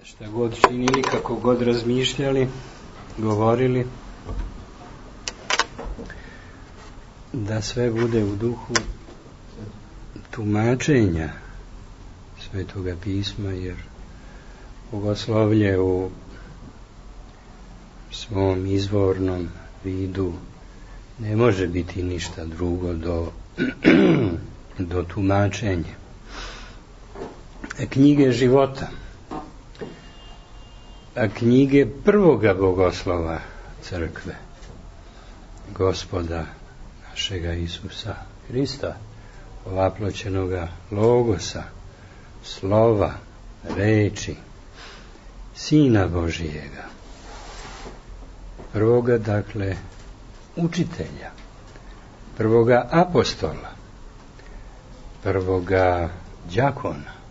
šta god činili, kako god razmišljali, govorili, da sve bude u duhu tumačenja Svetoga pisma, jer bogoslovlje u svom izvornom vidu ne može biti ništa drugo do tumačenja knjige života, a knjige prvoga bogoslova crkve, Gospoda našega Isusa Hrista, ovaploćenoga Logosa, slova, reči, Sina Božijega, prvoga, dakle, učitelja, prvoga apostola, prvoga đakona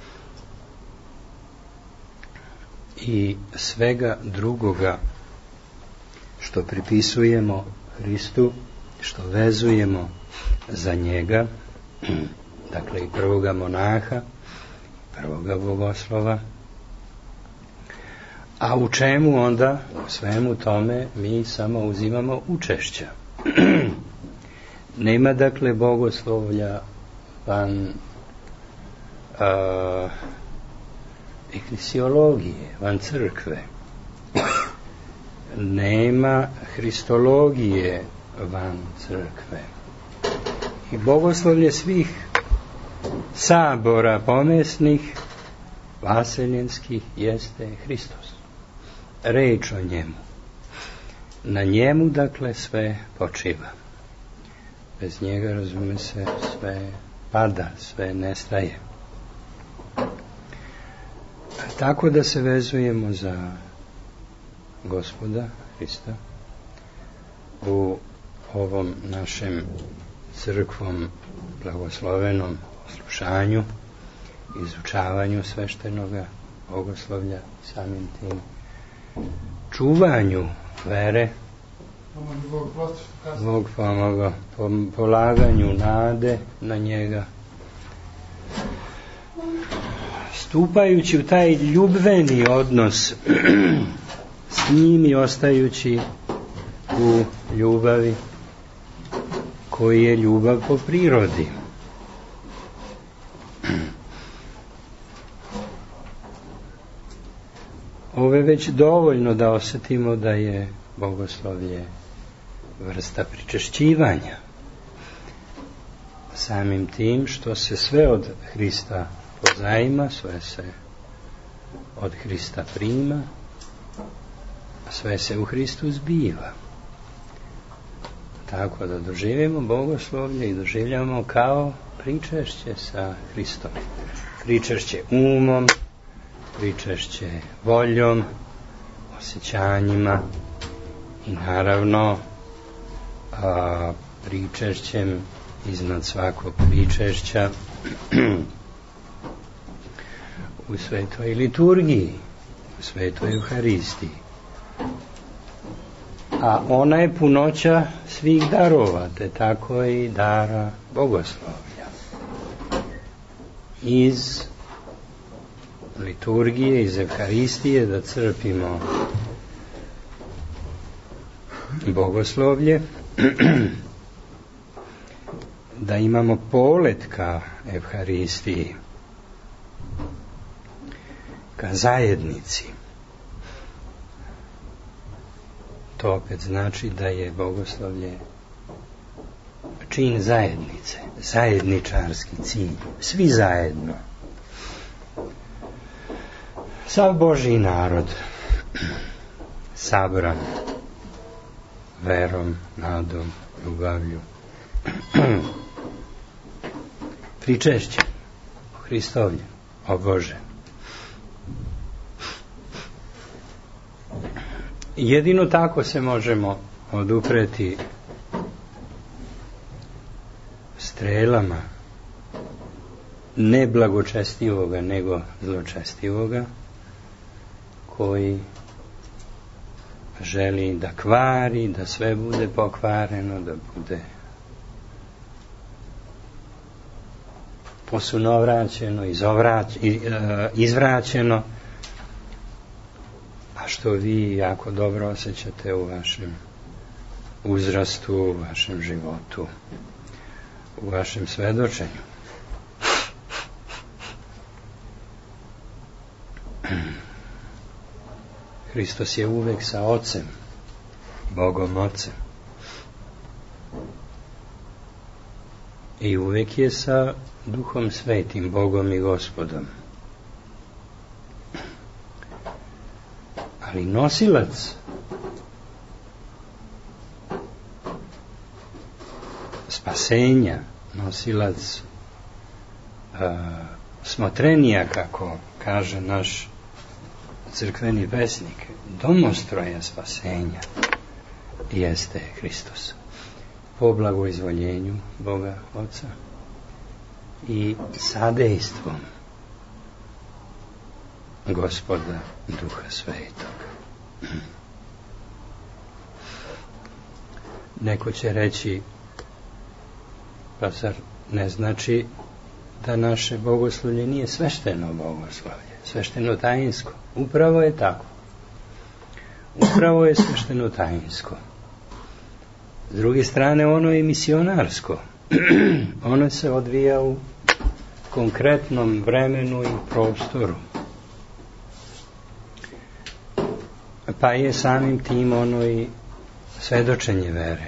i svega drugoga što pripisujemo Hristu, što vezujemo za njega, dakle i prvoga monaha, prvoga bogoslova. A u čemu onda, u svemu tome, mi samo uzimamo učešća. Nema, dakle, bogoslovlja van eklesiologije, van crkve. Nema hristologije van crkve. I bogoslovlje svih sabora pomesnih, vaseljenskih, jeste Hristos. Reč o njemu. Na njemu, dakle, sve počiva. Bez njega, razume se, sve pada, sve nestaje. Tako da se vezujemo za Gospoda Hrista u ovom našem crkvom blagoslovenom slušanju, izučavanju sveštenoga bogoslovlja, samim tim čuvanju vere, Bog pomogao, polaganju nade na njega, stupajući u taj ljubveni odnos s njim i ostajući u ljubavi koji je ljubav po prirodi. Ovo je već dovoljno da osjetimo da je bogoslovlje vrsta pričešćivanja. Samim tim što se sve od Hrista pozajma, sve se od Hrista prima, sve se u Hristu zbiva. Tako da doživimo bogoslovlje i doživljamo kao pričešće sa Hristom. Pričešće umom, pričešće voljom, osjećanjima i naravno pričešćem iznad svakog pričešća u svetoj liturgiji, u svetoj Euharistiji. A ona je punoća svih darova, te tako i dara bogoslovlja. Iz liturgije, iz Evharistije da crpimo bogoslovlje, da imamo polet ka Evharistiji, ka zajednici. To opet znači da je bogoslovlje čin zajednice, zajedničarski cilj, svi zajedno. Sav Božji narod sabran verom, nadom, ljubavlju, pričešće Hristovlje, o Bože. Jedino tako se možemo odupreti strelama ne blagočestivoga, nego zločestivoga, koji želi da kvari, da sve bude pokvareno, da bude posunovraćeno, izvraćeno, a što vi jako dobro osjećate u vašem uzrastu, u vašem životu, u vašem svedočenju. Hristos je uvek sa Ocem, Bogom Ocem. I uvek je sa Duhom Svetim, Bogom i Gospodom. Ali nosilac spasenja, nosilac smotrenija, kako kaže naš crkveni pesnik, domostroja spasenja jeste Hristos, po blagoizvoljenju Boga Oca i sadejstvom Gospoda Duha Svetog. Neko će reći, pa zar ne znači da naše bogoslovlje nije svešteno bogoslovlje, svešteno tajinsko? Upravo je tako. Upravo je svešteno tajinsko. S druge strane, ono je misionarsko. Ono se odvija u konkretnom vremenu i prostoru. Pa je samim tim ono i svedočenje vere.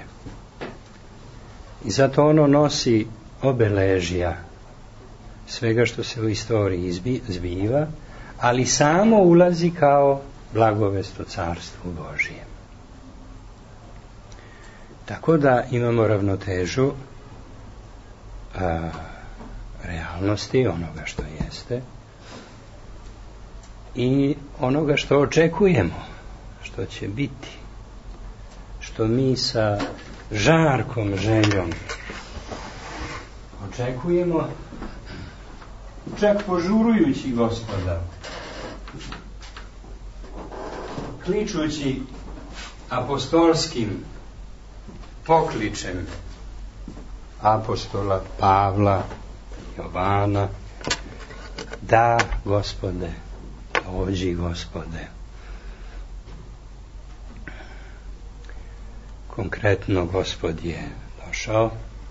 I zato ono nosi obeležja svega što se u istoriji zbiva, ali samo ulazi kao blagovest o Carstvu Božijem. Tako da imamo ravnotežu realnosti, onoga što jeste, i onoga što očekujemo, što će biti, što mi sa žarkom željom očekujemo, čak požurujući Gospoda, kličući apostolskim pokličem apostola Pavla, Jovana: da, Gospode, dođi, Gospode. Konkretno, Gospod je došao,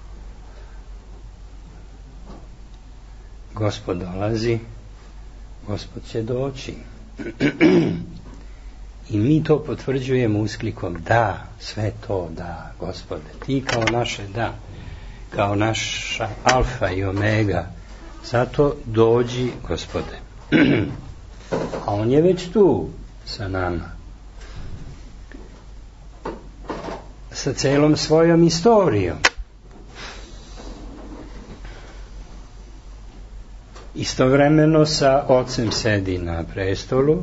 Gospod dolazi, Gospod će doći. I mi to potvrđujemo usklikom: da, sve to da, Gospode, ti kao naše da, kao naša alfa i omega, zato dođi, Gospode. A on je već tu sa nama, sa celom svojom istorijom. Istovremeno sa Ocem sedi na prestolu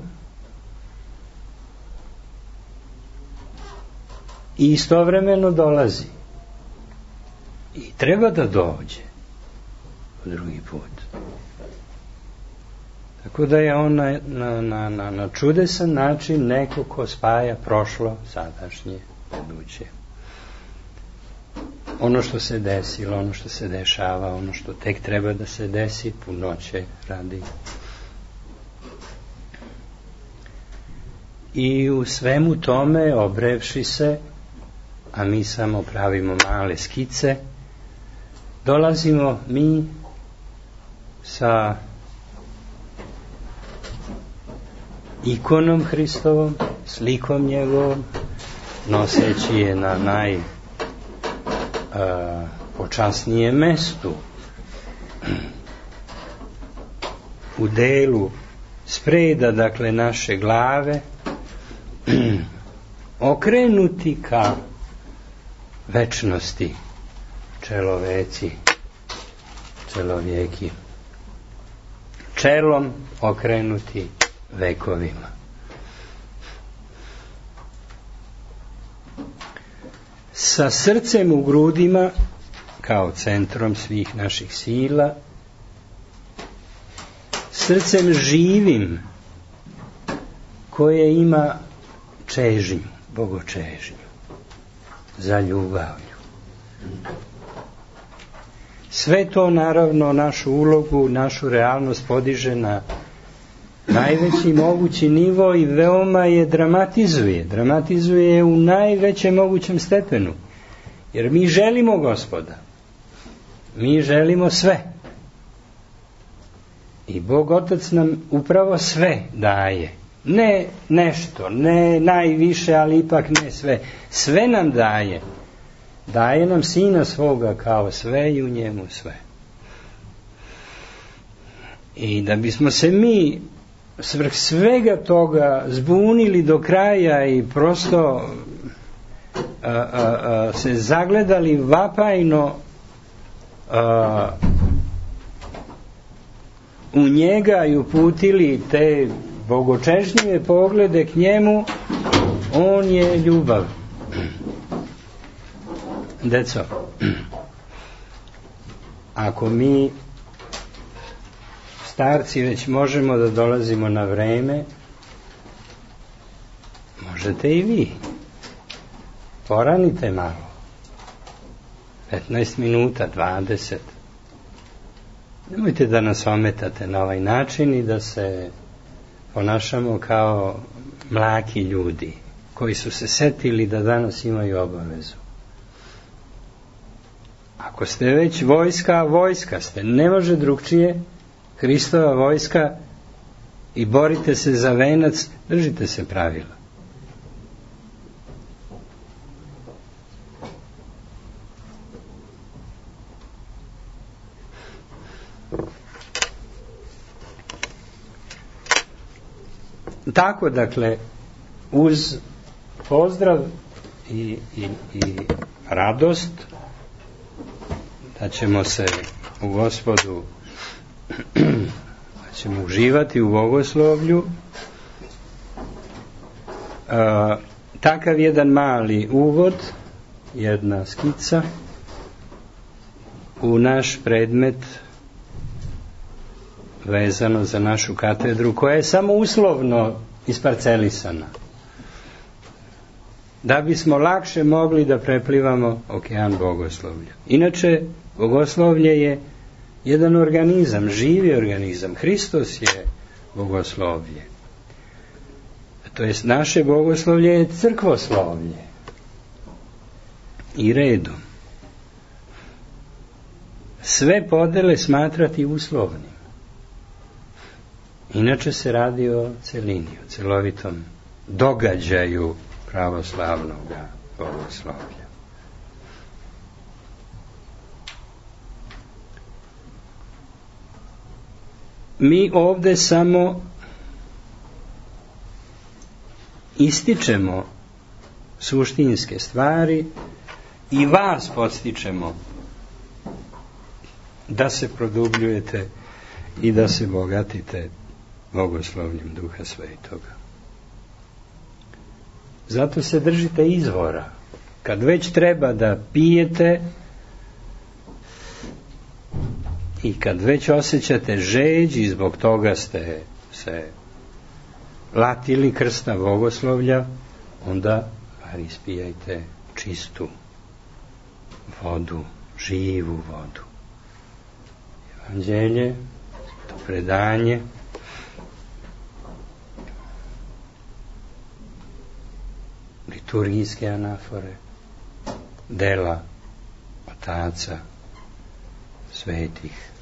i istovremeno dolazi i treba da dođe po drugi put. Tako da je on na čudesan način neko ko spaja prošlo, sadašnje, buduće. Ono što se desilo, ono što se dešava, ono što tek treba da se desi, punoće radi. I u svemu tome, obrevši se, a mi samo pravimo male skice, dolazimo mi sa ikonom Hristovom, slikom njegovom, noseći je na najpočasnijem mestu, u delu spreda, dakle, naše glave, okrenuti ka večnosti, čeloveci, čelovjeki, čelom okrenuti vekovima. Sa srcem u grudima, kao centrom svih naših sila, srcem živim, koje ima čežnju, bogočežnju, za ljubavlju. Sve to, naravno, našu ulogu, našu realnost podiže na najveći mogući nivo i veoma je dramatizuje u najvećem mogućem stepenu, jer mi želimo Gospoda, mi želimo sve i Bog Otac nam upravo sve daje, ne nešto, ne najviše, ali ipak ne sve nam daje nam Sina svoga kao sve i u njemu sve. I da bismo se mi svrh svega toga zbunili do kraja i prosto se zagledali vapajno u njega i uputili te bogočežnjive poglede k njemu, on je ljubav. Deco, ako mi starci već možemo da dolazimo na vreme, možete i vi. Poranite malo. 15 minuta, 20. Nemojte da nas ometate na ovaj način i da se ponašamo kao mlaki ljudi koji su se setili da danas imaju obavezu. Ako ste već vojska ste, ne može drugčije, Hristova vojska, i borite se za venac, držite se pravila. Tako, dakle, uz pozdrav i radost da ćemo se u Gospodu, da ćemo uživati u bogoslovlju, takav jedan mali uvod, jedna skica u naš predmet vezano za našu katedru, koja je samo uslovno isparcelisana, da bismo lakše mogli da preplivamo okean bogoslovlja. Inače, bogoslovlje je jedan organizam, živi organizam. Hristos je bogoslovlje. To jest, naše bogoslovlje je crkvoslovlje. I redom. Sve podele smatrati uslovnim. Inače se radi o celini, o celovitom događaju pravoslavnog bogoslovlja. Mi ovde samo ističemo suštinske stvari i vas podstičemo da se produbljujete i da se bogatite bogoslovljem Duha Svetoga. Zato se držite izvora. Kad već treba da pijete i kad već osjećate žeđ i zbog toga ste se latili krsta bogoslovlja, onda bar ispijajte čistu vodu, živu vodu. Evanđelje, to predanje, liturgijske anafore, dela otaca svetih,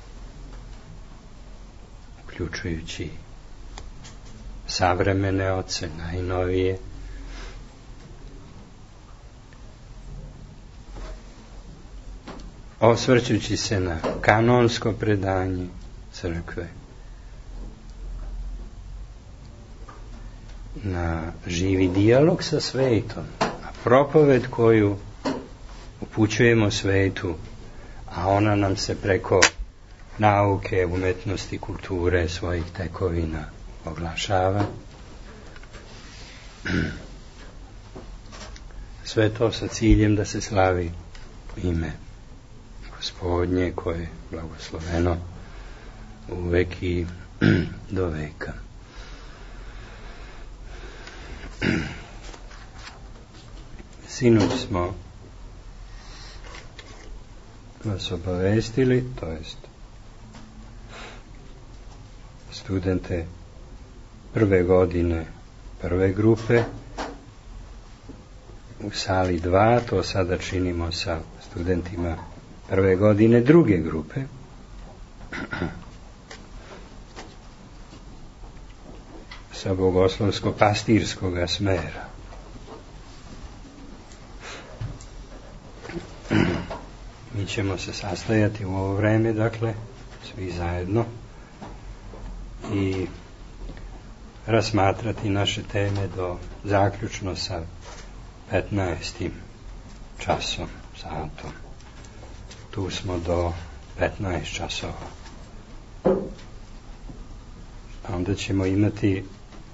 uključujući savremene oce, najnovije, osvrćući se na kanonsko predanje crkve, na živi dijalog sa svetom, na propoved koju upućujemo svetu, a ona nam se preko nauke, umetnosti, kulture, svojih tekovina oglašava. Sve to sa ciljem da se slavi ime Gospodnje, koje je blagosloveno uvek i do veka. Sinoć smo vas obavestili, to jest studente prve godine prve grupe, u sali 2, to sada činimo sa studentima prve godine druge grupe. Sa bogoslovsko-pastirskog smera. Mi ćemo se sastajati u ovo vreme, dakle, svi zajedno i rasmatrati naše teme do zaključno sa 15. časom, satom. Tu smo do 15 časova. Onda ćemo imati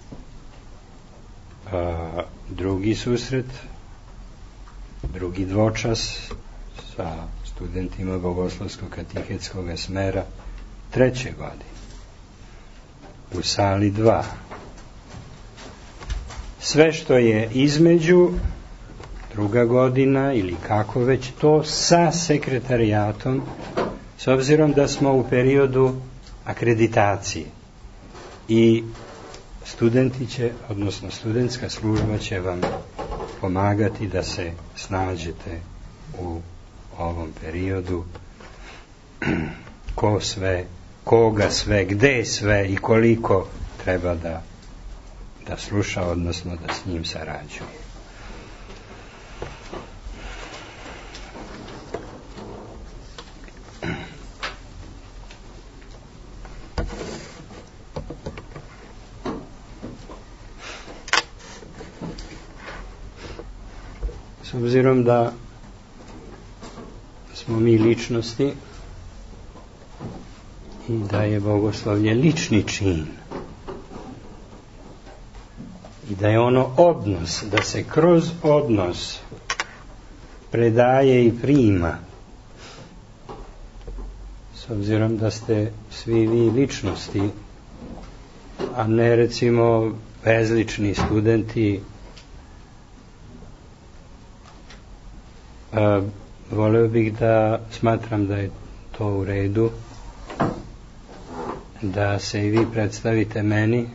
drugi susret, drugi dvočas sa studentima bogoslovskog katechetskog smera treće godine u sali 2. Sve što je između, druga godina ili kako već, to sa sekretarijatom, s obzirom da smo u periodu akreditacije i studenti će, odnosno studentska služba će vam pomagati da se snađete u ovom periodu, ko sve, koga sve, gde sve i koliko treba da sluša, odnosno da s njim sarađuje. S obzirom da smo mi ličnosti i da je bogoslovlje lični čin i da je ono odnos, da se kroz odnos predaje i prima, s obzirom da ste svi vi ličnosti, a ne recimo bezlični studenti, voleo bih da smatram da je to u redu, da se i vi predstavite meni,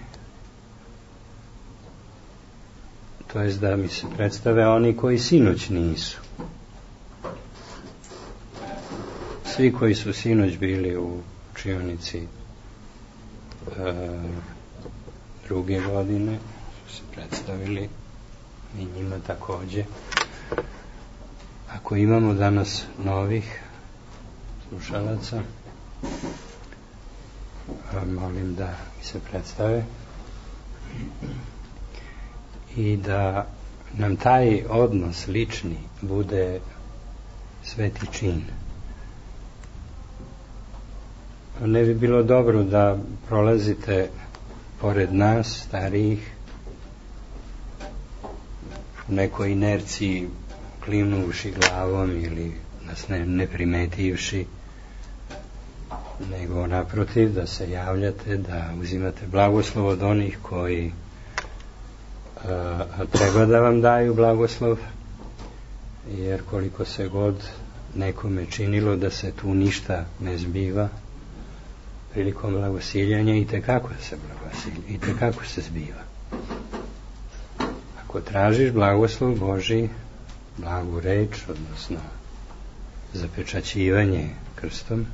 to jest da mi se predstave oni koji sinoć nisu. Svi koji su sinoć bili u učionici druge godine su se predstavili, i njima takođe. Ako imamo danas novih slušalaca, molim da mi se predstave i da nam taj odnos lični bude sveti čin. Ne bi bilo dobro da prolazite pored nas, starijih, u nekoj inerciji, klimnuši glavom ili nas ne primetivši, nego naprotiv da se javljate, da uzimate blagoslov od onih koji treba da vam daju blagoslov, jer koliko se god nekome činilo da se tu ništa ne zbiva, prilikom blagosiljanja i tekako se zbiva. Ako tražiš blagoslov Božji, blagu reč, odnosno zapečaćivanje krstom,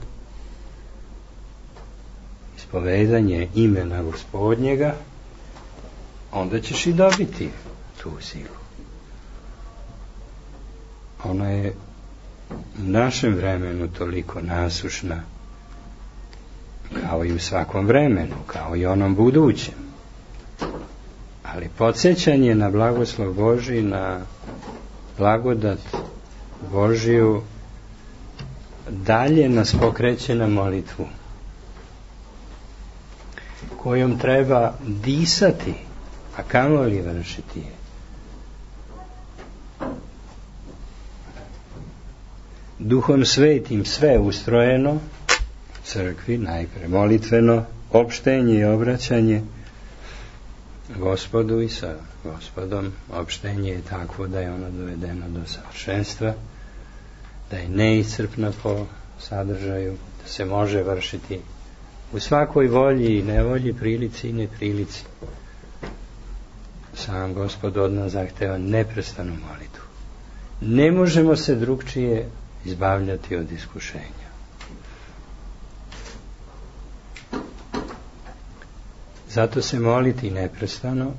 ispovedanje imena Gospodnjega, onda ćeš i dobiti tu silu. Ona je u našem vremenu toliko nasušna, kao i u svakom vremenu, kao i onom budućem. Ali podsjećanje na blagoslov Božji, na blagodat Božiju, dalje nas pokreće na molitvu, kojom treba disati, a kamoli vršiti je. Duhom Svetim sve ustrojeno, crkvi najpre molitveno, opštenje i obraćanje Gospodu i sa Gospodom. Opštenje je takvo da je ono dovedeno do savršenstva, da je neiscrpno po sadržaju, da se može vršiti u svakoj volji i nevolji, prilici i neprilici. sam Gospod od nas zahteva neprestanu molitvu. Ne možemo se drugčije izbavljati od iskušenja. Zato se moliti neprestano,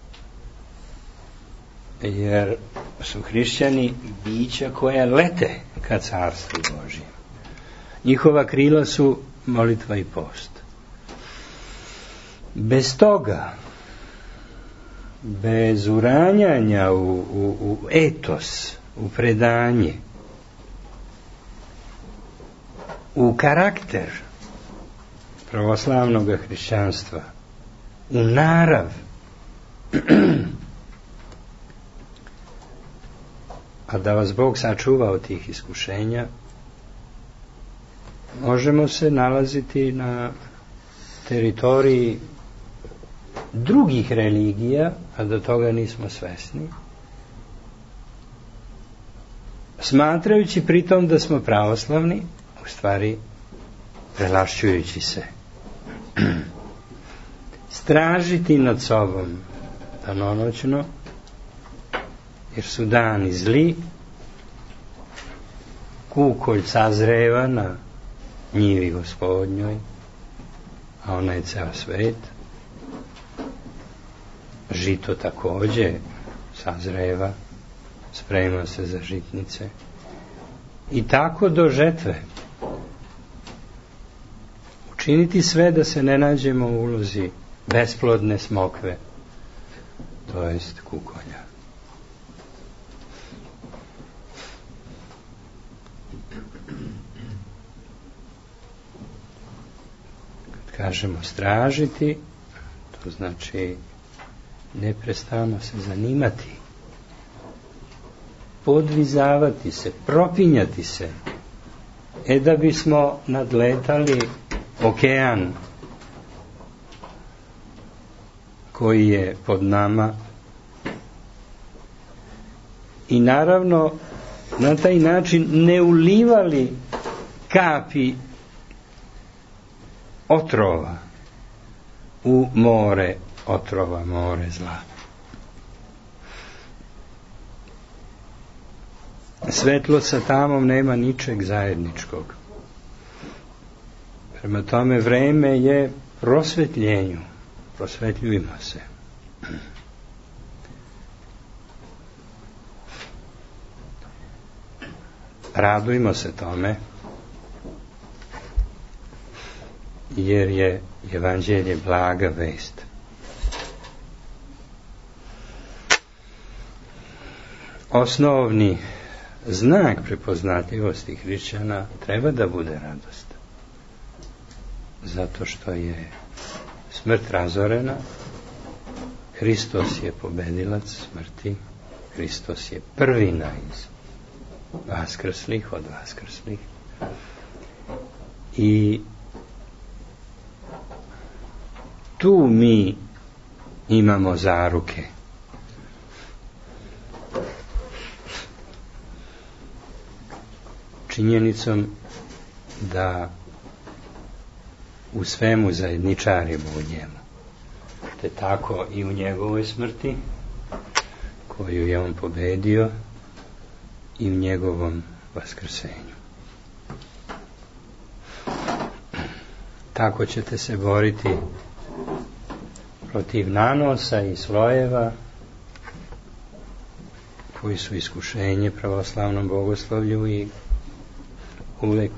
jer su hrišćani bića koja lete ka carstvu Božjem. Njihova krila su molitva i post. Bez toga, bez uranjanja u etos, u predanje, u karakter pravoslavnog hrišćanstva, u narav, a da vas Bog sačuva od tih iskušenja, možemo se nalaziti na teritoriji drugih religija, a do toga nismo svesni, smatrajući pritom da smo pravoslavni, u stvari prelašćujući se. Stražiti nad sobom danonoćno, jer su dani zli, kukolj sazreva na njivi Gospodnjoj, a ona je ceo svet. Žito takođe sazreva, sprema se za žitnice. I tako do žetve. Učiniti sve da se ne nađemo u ulozi besplodne smokve, to jest kukolja. Kad kažemo stražiti, to znači neprestano se zanimati, podvizavati se, propinjati se, da bismo nadletali okean koji je pod nama i naravno na taj način ne ulivali kapi otrova u more otrova, more zla. Svetlo sa tamom nema ničeg zajedničkog. Prema tome vreme je prosvetljenju. Prosvetljujmo se. Radujmo se tome, jer je evanđelje blaga vest. Osnovni znak prepoznatljivosti hrišćana treba da bude radost. Zato što je smrt razorena, Hristos je pobedilac smrti, Hristos je prvina iz vaskrslih, od vaskrslih. I tu mi imamo zaruke. Činjenicom da u svemu zajedničarimo u njemu. Te tako i u njegovoj smrti, koju je on pobedio, i u njegovom vaskrsenju. Tako ćete se boriti protiv nanosa i slojeva koji su iskušenje pravoslavnom bogoslovlju i uvek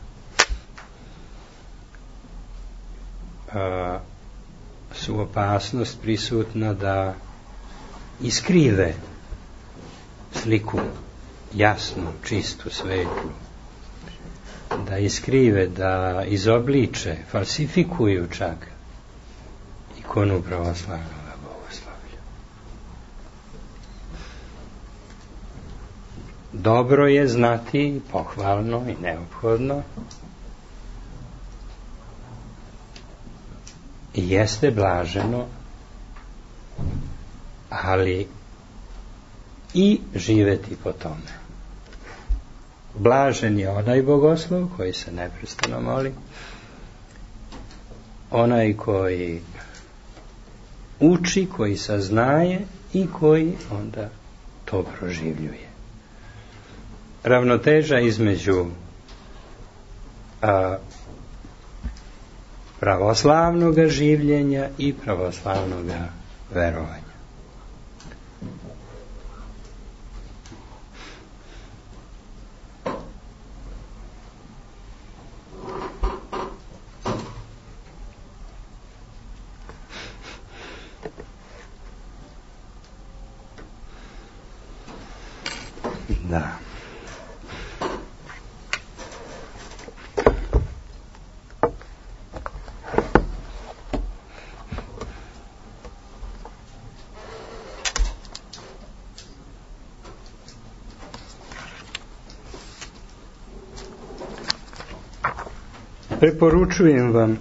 su opasnost prisutna da iskrive sliku jasnu, čistu, svetlu, da iskrive, da izobliče, falsifikuju čak ikonu pravoslavnog bogoslovlja. Dobro je znati, pohvalno i neophodno, i jeste blaženo, ali i živeti po tome. Blažen je onaj bogoslov koji se neprestano moli, onaj koji uči, koji saznaje i koji onda to proživljuje. Ravnoteža između pravoslavnog življenja i pravoslavnog verovanja. Da. Preporučujem vam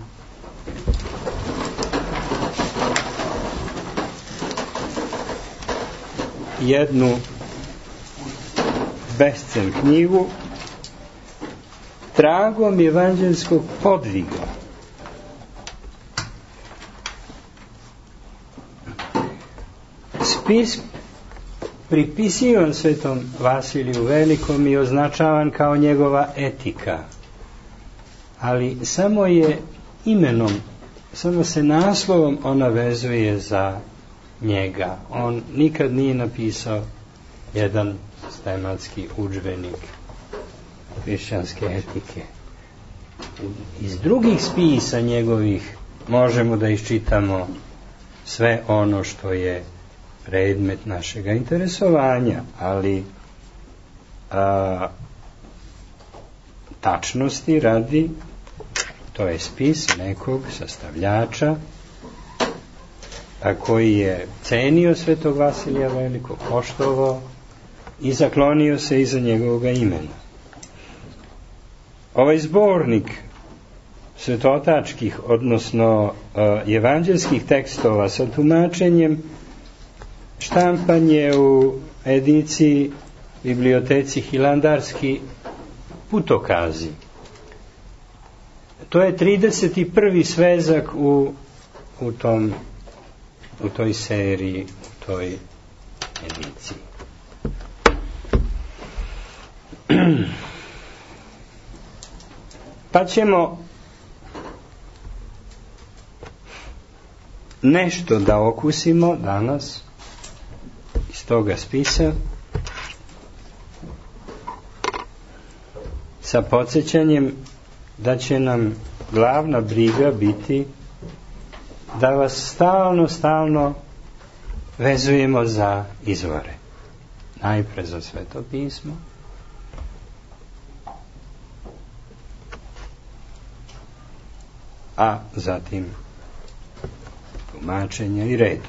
jednu bestseln knjigu Tragom evanđelskog podviga. Spis pripisivan svetom Vasiliju Velikom i označavan kao njegova etika, ali samo je imenom, samo se naslovom ona vezuje za njega. On nikad nije napisao jedan sistematski udžbenik hrišćanske etike. Iz drugih spisa njegovih možemo da iščitamo sve ono što je predmet našega interesovanja, ali tačnosti radi, to je spis nekog sastavljača koji je cenio svetog Vasilija Velikog, poštovao i zaklonio se iza njegovog imena. Ovaj zbornik svetotačkih, odnosno evanđelskih tekstova sa tumačenjem, štampan je u ediciji biblioteci Hilandarski putokazi. To je 31. svezak u toj seriji, u toj ediciji. Pa ćemo nešto da okusimo danas iz toga spisa sa podsjećanjem da će nam glavna briga biti da vas stalno vezujemo za izvore. Najpre za Sveto pismo, a zatim tumačenja i redom.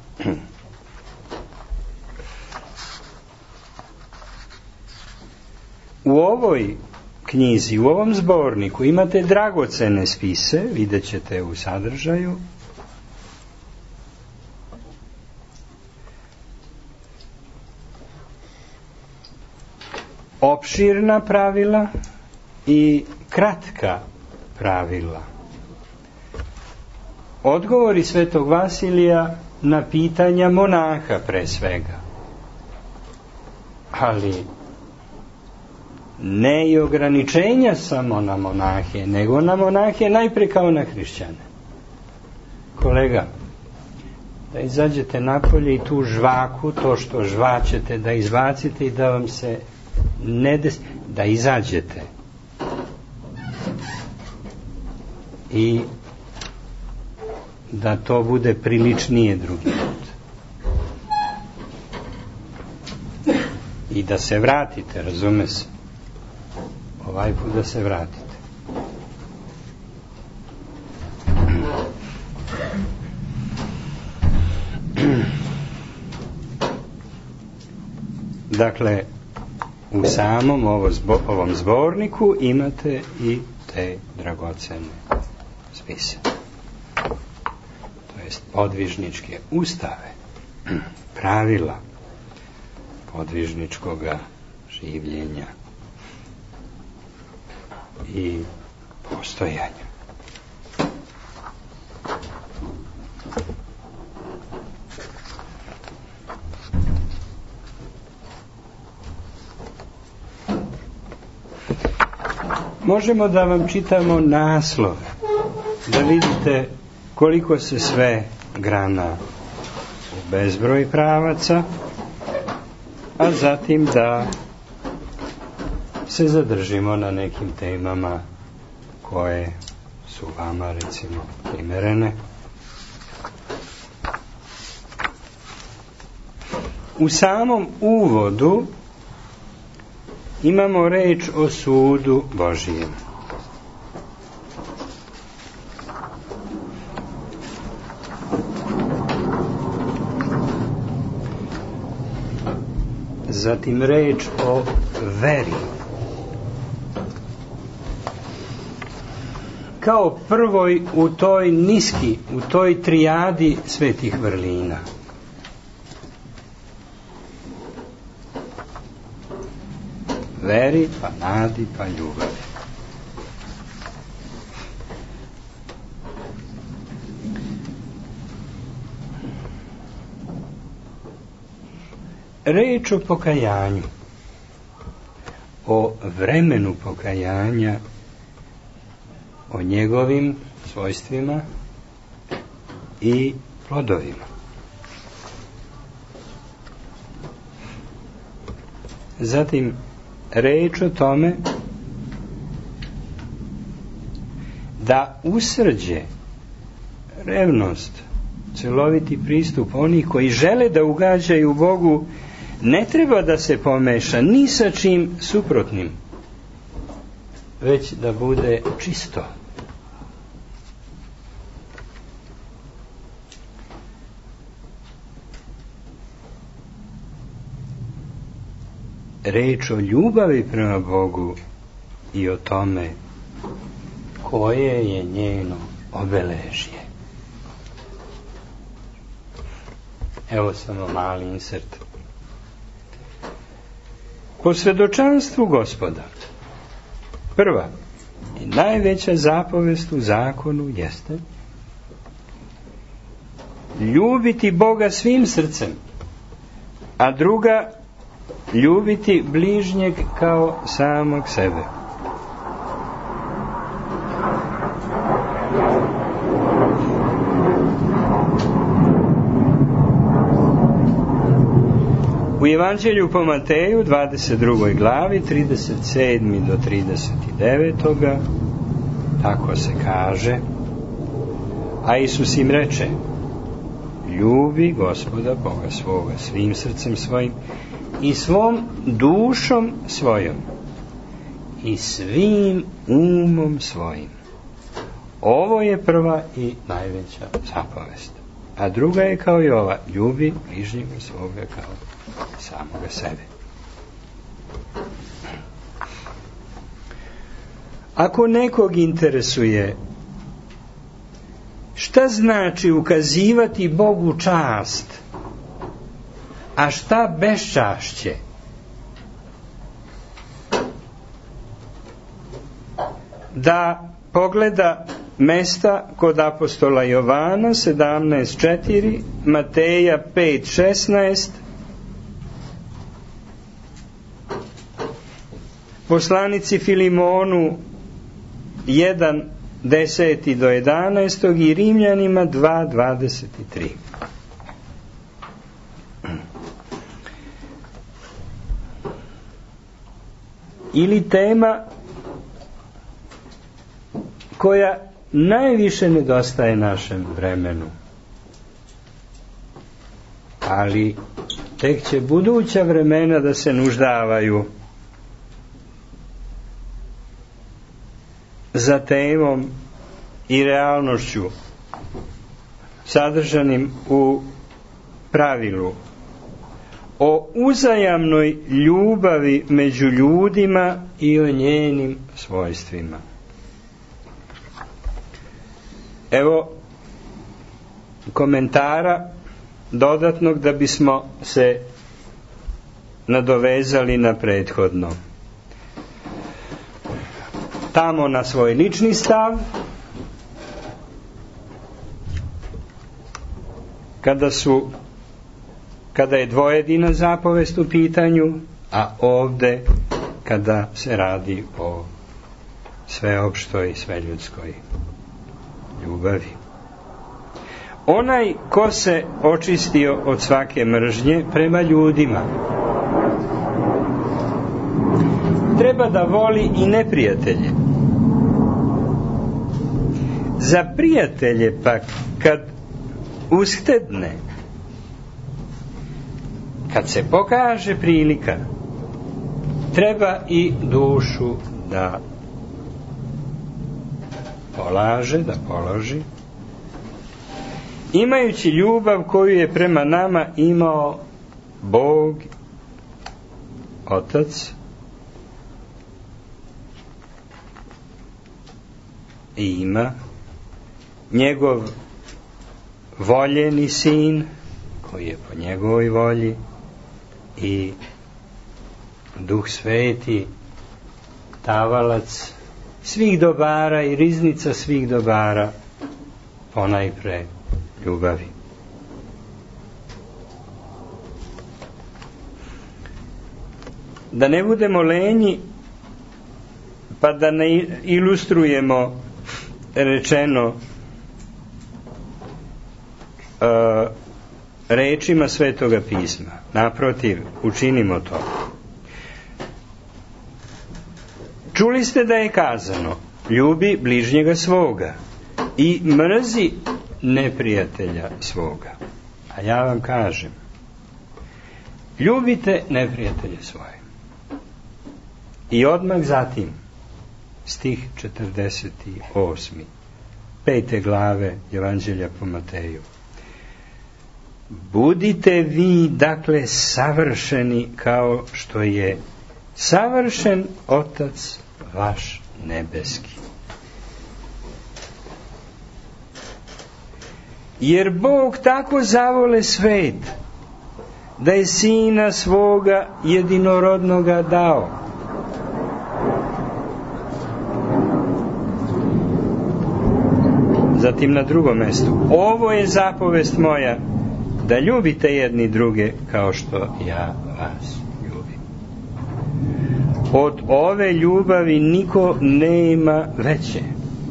U ovoj knjizi, u ovom zborniku imate dragocene spise, vidjet ćete u sadržaju. Opširna pravila i kratka pravila. Odgovori svetog Vasilija na pitanja monaha pre svega. Ali ne i ograničenja samo na monahe, nego na monahe najpre kao na hrišćane. Kolega, da izađete napolje i tu žvaku, to što žvaćete, da izbacite i da vam se ne desi, da izađete. I da to bude priličnije drugi put. I da se vratite, razume se. Ovaj put da se vratite. Dakle, u samom ovom zborniku imate i te dragocene spise. To jest podvižničke ustave, pravila podvižničkog življenja i postojanja. Možemo da vam čitamo naslove, da vidite koliko se sve grana u bezbroj pravaca, a zatim da se zadržimo na nekim temama koje su vama, recimo, primerene. U samom uvodu imamo reč o sudu Božijem. Zatim reč o veri. Kao prvoj u toj trijadi svetih vrlina. Veri, pa nadi, pa ljubavi. Reč o pokajanju, o vremenu pokajanja, o njegovim svojstvima i plodovima. Zatim, reč o tome da usrđe, revnost, celoviti pristup onih koji žele da ugađaju Bogu ne treba da se pomeša ni sa čim suprotnim, već da bude čisto. Reč o ljubavi prema Bogu i o tome koje je njeno obeležje. Evo samo mali insert. Po svedočanstvu Gospoda, prva i najveća zapovest u zakonu jeste ljubiti Boga svim srcem, a druga ljubiti bližnjeg kao samog sebe. U Evanđelju po Mateju 22. glavi 37. do 39. tako se kaže: a Isus im reče: ljubi Gospoda Boga svoga svim srcem svojim i svom dušom svojom i svim umom svojim. Ovo je prva i najveća zapovest. A druga je kao i ova: ljubi bližnjega svoga kao samoga sebe. Ako nekog interesuje šta znači ukazivati Bogu čast, a šta beščašće, da pogleda mesta kod apostola Jovana 17.4, Mateja 5.16, poslanici Filimonu 1.10 do 11 i Rimljanima 2.23. Ili tema koja najviše nedostaje našem vremenu, ali tek će buduća vremena da se nuždavaju za temom i realnošću sadržanim u pravilu o uzajamnoj ljubavi među ljudima i o njenim svojstvima. Evo komentara dodatnog da bismo se nadovezali na prethodno. Tamo na svoj lični stav, kada je dvojedina zapovest u pitanju, a ovde kada se radi o sveopštoj, sveljudskoj ljubavi. Onaj ko se očistio od svake mržnje prema ljudima, treba da voli i neprijatelje. Za prijatelje pak, kad ushtedne, kad se pokaže prilika, treba i dušu da položi, imajući ljubav koju je prema nama imao Bog, Otac, i ima njegov voljeni sin, koji je po njegovoj volji, i Duh Sveti, tavalac svih dobara i riznica svih dobara, ponajpre ljubavi. Da ne budemo lenji, pa da ne ilustrujemo rečeno rečima Svetoga pisma. Naprotiv, učinimo to. Čuli ste da je kazano: ljubi bližnjega svoga i mrzi neprijatelja svoga. A ja vam kažem, ljubite neprijatelje svoje. I odmah zatim, stih 48. 5. glave Evanđelja po Mateju. Budite vi, dakle, savršeni kao što je savršen Otac vaš nebeski. Jer Bog tako zavole svet, da je Sina svoga jedinorodnoga dao. Zatim na drugom mjestu: ovo je zapovest moja, da ljubite jedni druge kao što ja vas ljubim. Od ove ljubavi niko nema veće.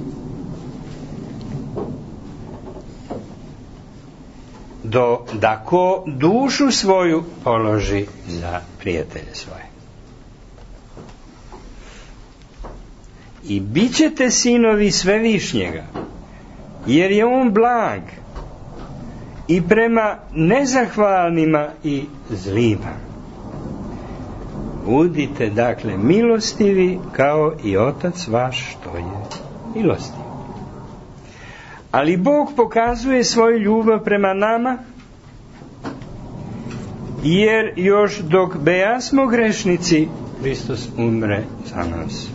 Da ko dušu svoju položi za prijatelje svoje. I bit ćete sinovi Svevišnjega, jer je on blag i prema nezahvalnima i zlima. Budite, dakle, milostivi kao i Otac vaš što je milostiv. Ali Bog pokazuje svoju ljubav prema nama, jer još dok bejasmo grešnici, Hristos umre za nas.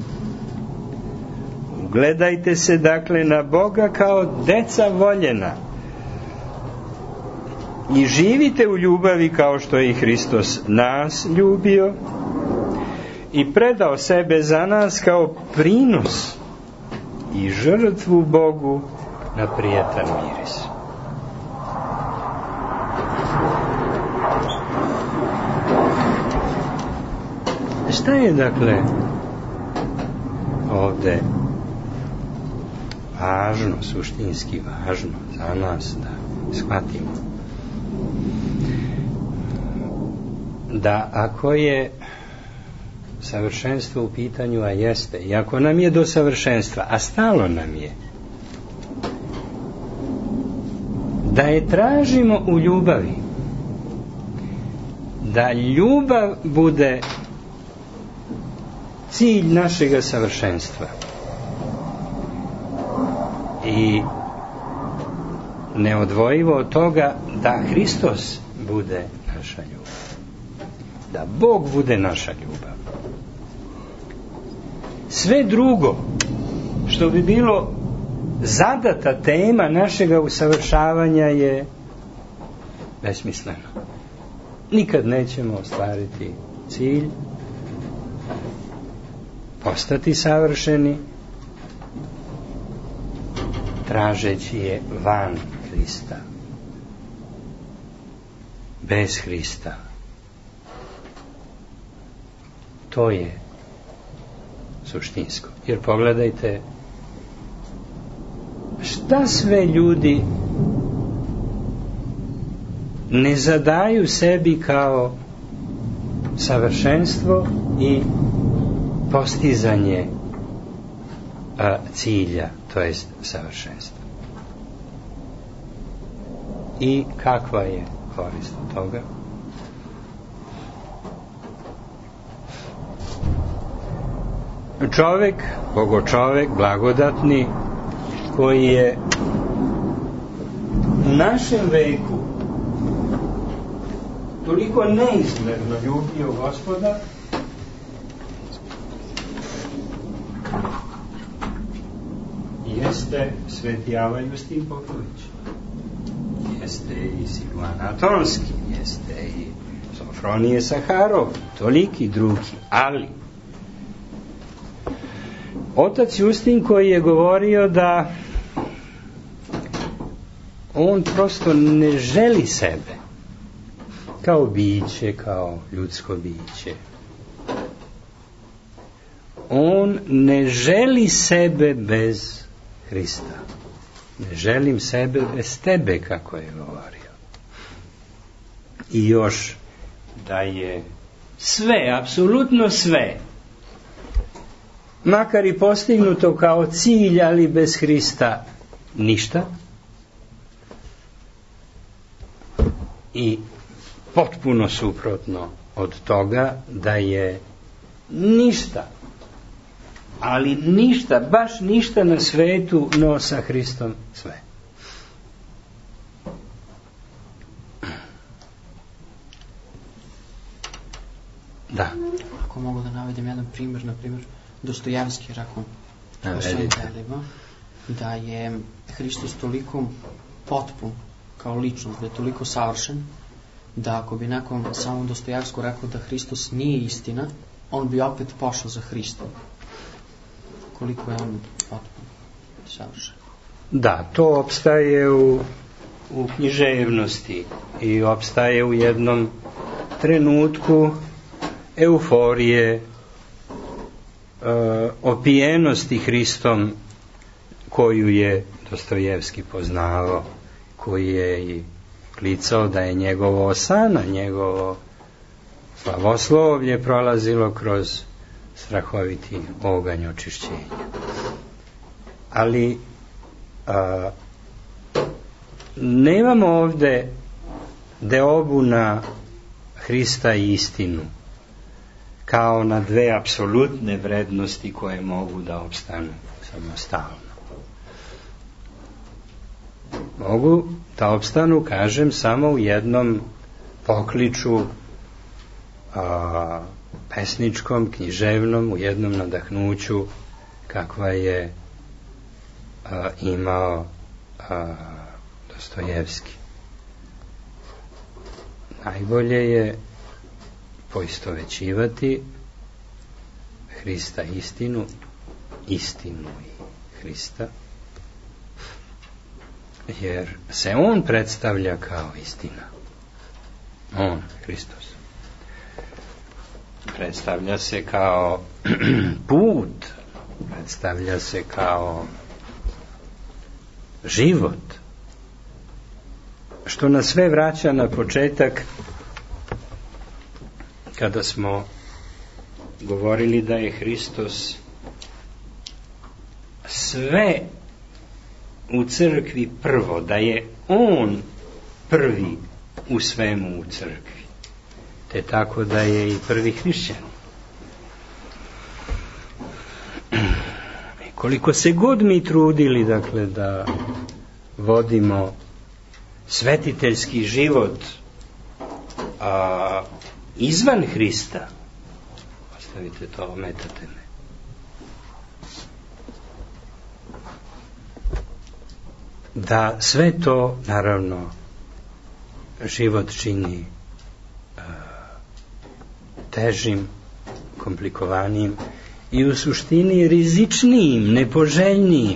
Ugledajte se, dakle, na Boga kao deca voljena i živite u ljubavi kao što je i Hristos nas ljubio i predao sebe za nas kao prinos i žrtvu Bogu na prijetan miris. Šta je, dakle, ovdje važno, suštinski važno za nas da shvatimo? Da ako je savršenstvo u pitanju, a jeste, i ako nam je do savršenstva, a stalo nam je, da je tražimo u ljubavi, da ljubav bude cilj našega savršenstva i neodvojivo od toga da Hristos bude naša ljubav, da Bog bude naša ljubav. Sve drugo što bi bilo zadata tema našega usavršavanja je besmisleno. Nikad nećemo ostvariti cilj, postati savršeni, tražeći je van Hrista, bez Hrista. To je suštinsko. Jer pogledajte šta sve ljudi ne zadaju sebi kao savršenstvo i postizanje cilja, to jest savršenstva. I kakva je korist od toga? Čovek, bogočovek, blagodatni, koji je u našem veku toliko neizmerno ljubio Gospoda, jeste sveti Ava Justin Popović, jeste i Silvan Atonski, jeste i Sofronije Saharov, toliki drugi, ali otac Justin koji je govorio da on prosto ne želi sebe kao biće, kao ljudsko biće. On ne želi sebe bez Hrista. Ne želim sebe bez tebe, kako je govorio. I još da je sve, apsolutno sve, makar i postignuto kao cilj, ali bez Hrista ništa. I potpuno suprotno od toga da je ništa, ali ništa, baš ništa na svetu, no sa Hristom sve. Da. Ako mogu da navedem jedan primjer, na primjer, Dostojevski je rekao u svojim delima da je Hristos toliko potpun kao ličnost, da je toliko savršen, da ako bi nekom samom Dostojevsku rekao da Hristos nije istina, on bi opet pošao za Hristom. Koliko je on potpun, savršen. Da, to opstaje u književnosti i opstaje u jednom trenutku euforije, opijenosti Hristom koju je Dostojevski poznavao, koji je i klicao da je njegovo osana, njegovo slavoslovlje prolazilo kroz strahoviti oganj očišćenja. Ali nemamo ovde deobu na Hrista i istinu kao na dve apsolutne vrednosti koje mogu da opstanu samostalno. Mogu da opstanu, kažem, samo u jednom pokliču pesničkom, književnom, u jednom nadahnuću kakva je imao Dostojevski. Najbolje je poistovećivati Hrista istinu, istinu i Hrista, jer se on predstavlja kao istina. On, Hristos. Predstavlja se kao put, predstavlja se kao život, što nas sve vraća na početak kada smo govorili da je Hristos sve u crkvi prvo, da je on prvi u svemu u crkvi, te tako da je i prvi hrišćan. Koliko se god mi trudili, dakle, da vodimo svetiteljski život izvan Hrista, ostavite to, ometate me. Da sve to, naravno, život čini težim, komplikovanijim i u suštini rizičnijim, nepoželjnijim.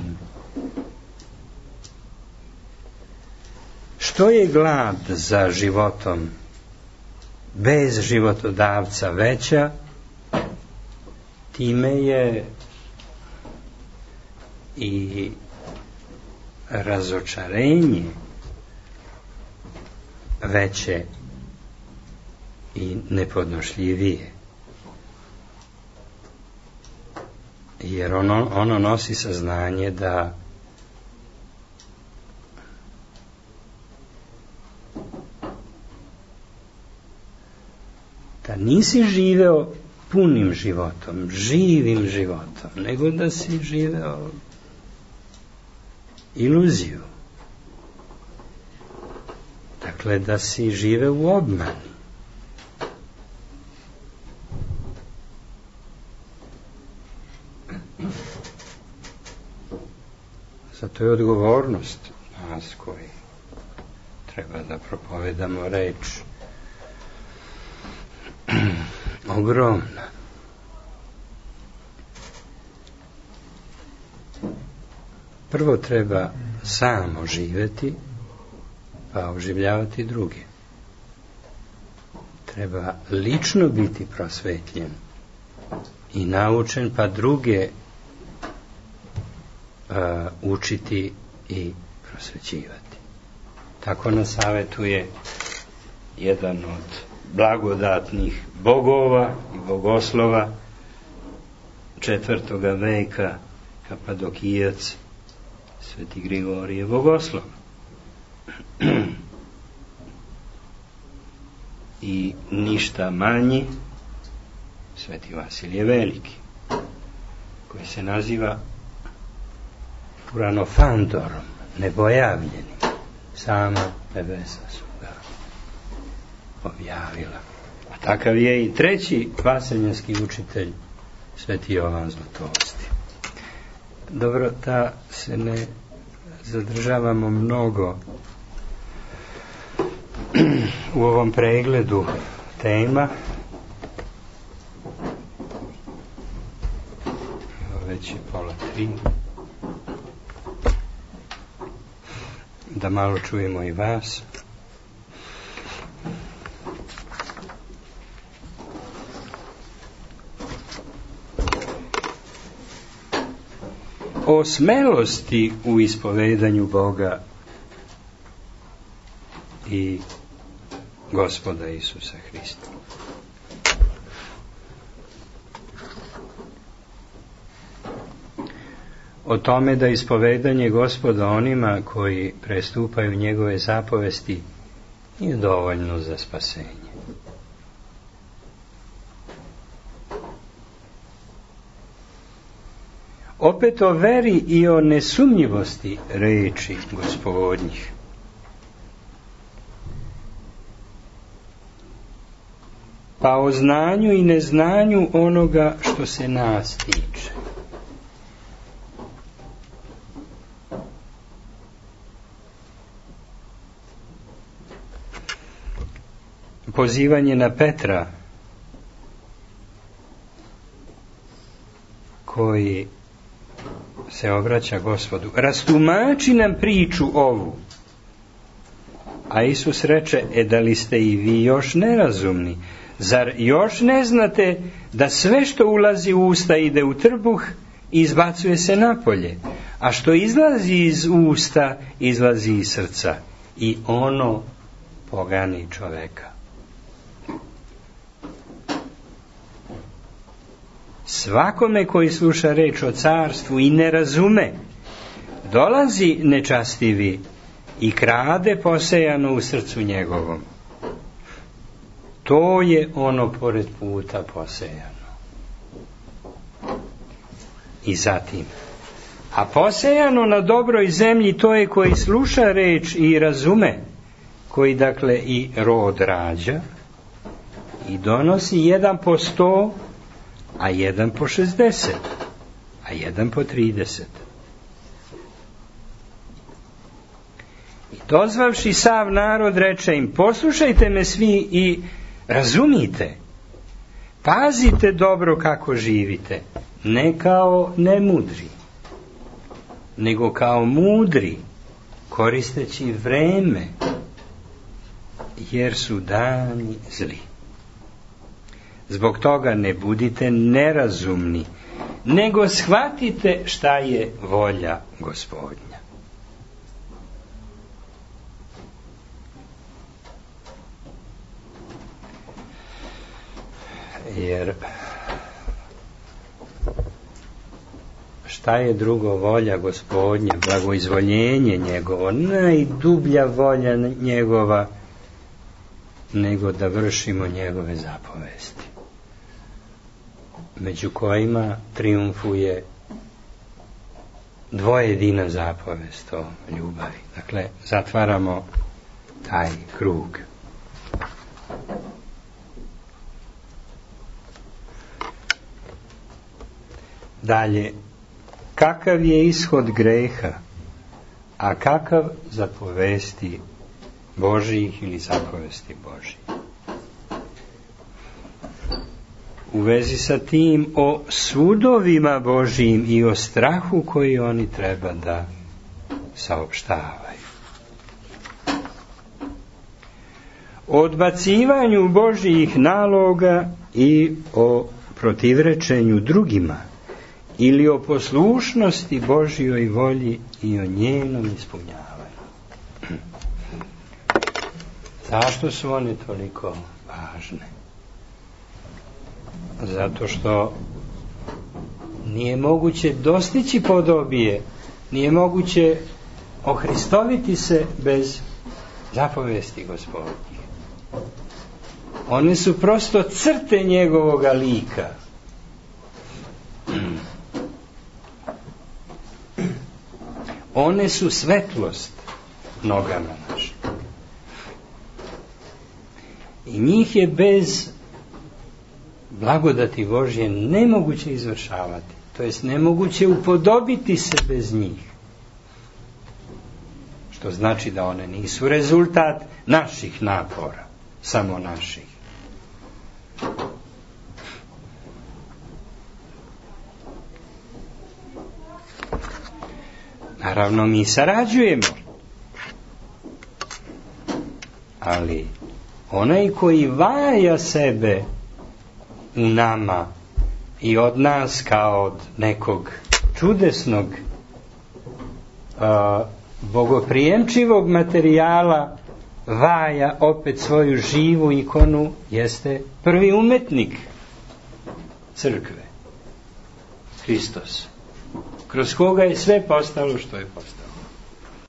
Što je glad za životom bez životodavca veća, time je i razočarenje veće i nepodnošljivije, jer ono nosi saznanje da nisi živeo punim životom, živim životom, nego da si živeo iluziju. Dakle, da si živeo u obmani. Zato je odgovornost nas koji treba da propovedamo reč ogromna. Prvo treba sam oživjeti, pa oživljavati druge. Treba lično biti prosvetljen i naučen, pa druge učiti i prosvećivati. Tako nas savetuje jedan od blagodatnih bogova i bogoslova 4. veka, Kapadokijac, Sveti Grigorije Bogoslov. I ništa manji Sveti Vasilije Veliki, koji se naziva Puranofantorom, nebojavljenim. Sama nebesa su ga objavila. A takav je i treći vaseljenski učitelj, Sveti Jovan Zlatovosti. Dobro, da se ne zadržavamo mnogo u ovom pregledu tema. Već je 2:30. Da malo čujemo i vas. O smelosti u ispovedanju Boga i Gospoda Isusa Hrista. O tome da ispovedanje Gospoda onima koji prestupaju njegove zapovesti nije dovoljno za spasenje. Opet o veri i o nesumnjivosti reči Gospodnjih. Pa o znanju i neznanju onoga što se nas tiče. Pozivanje na Petra, koji se obraća Gospodu: rastumači nam priču ovu. A Isus reče: da li ste i vi još nerazumni? Zar još ne znate da sve što ulazi u usta ide u trbuh i izbacuje se napolje, a što izlazi iz usta izlazi iz srca, i ono pogani čoveka. Svakome koji sluša reč o carstvu i ne razume, dolazi nečastivi i krade posejano u srcu njegovom. To je ono pored puta posejano. I zatim, a posejano na dobroj zemlji to je koji sluša reč i razume, koji dakle i rod rađa i donosi 1 po 100, a 1 po 60, a 1 po 30. I dozvavši sav narod reče im: poslušajte me svi i razumite, pazite dobro kako živite, ne kao nemudri, nego kao mudri, koristeći vreme, jer su dani zli. Zbog toga ne budite nerazumni, nego shvatite šta je volja Gospodnja. Jer šta je drugo volja Gospodnja, blagoizvoljenje njegovo, najdublja volja njegova, nego da vršimo njegove zapovesti, među kojima triumfuje dvojedina zapovest o ljubavi. Dakle, zatvaramo taj krug. Dalje, kakav je ishod greha, a kakav zapovesti Božjih ili zapovesti Božjih? U vezi sa tim o sudovima Božjim i o strahu koji oni treba da saopštavaju. O odbacivanju Božjih naloga i o protivrečenju drugima, ili o poslušnosti Božjoj volji i o njenom ispunjavanju. Zašto su one toliko važne? Zato što nije moguće dostići podobije, nije moguće ohristoviti se bez zapovesti Gospodnjih. One su prosto crte njegovoga lika. One su svetlost nogama našim. I njih je bez blagodati Božje nemoguće izvršavati. To jest nemoguće upodobiti se bez njih. Što znači da one nisu rezultat naših napora, samo naših. Naravno, mi sarađujemo, ali onaj koji vaja sebe u nama i od nas kao od nekog čudesnog bogoprijemčivog materijala vaja opet svoju živu ikonu, jeste prvi umetnik crkve, Hristos, kroz koga je sve postalo što je postalo.